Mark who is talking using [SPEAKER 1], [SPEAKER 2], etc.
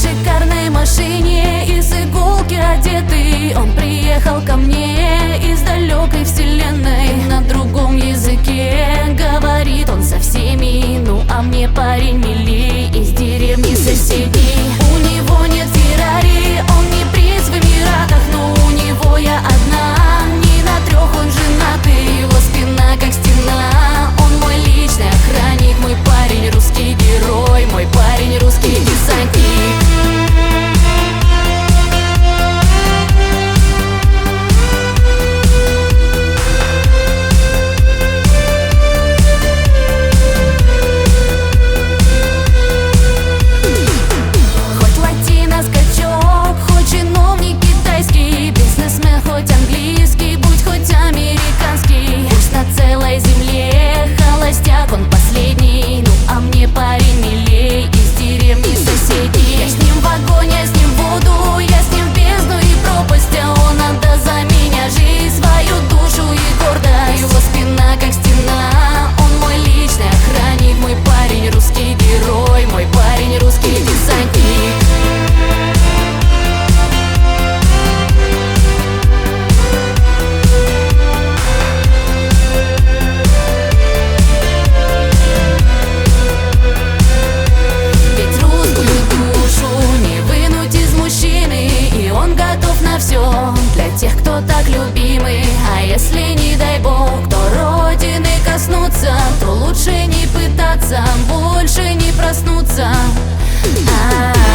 [SPEAKER 1] шикарной машине, из иголки одетый. Он приехал ко мне из далекой вселенной. На другом языке говорит он со всеми. Ну а мне парень милей из деревни соседей. У него нет Феррари, он не принц в Эмиратах, но у него я одна. Не на трех он женатый, его спина как стена. Он мой личный охранник, мой парень русский герой, мой парень русский десантник. Он последний, ну а мне парень милей из деревни соседей. Я с ним в огонь, я с ним в воду, я с ним в бездну и пропасть. А он отдаст за меня жизнь, свою душу и гордость. Его спина как стена, он мой личный охранник, мой парень русский герой, мой парень русский десантник. Для тех, кто так любимый. А если, не дай бог, кто родины коснуться, то лучше не пытаться, больше не проснуться.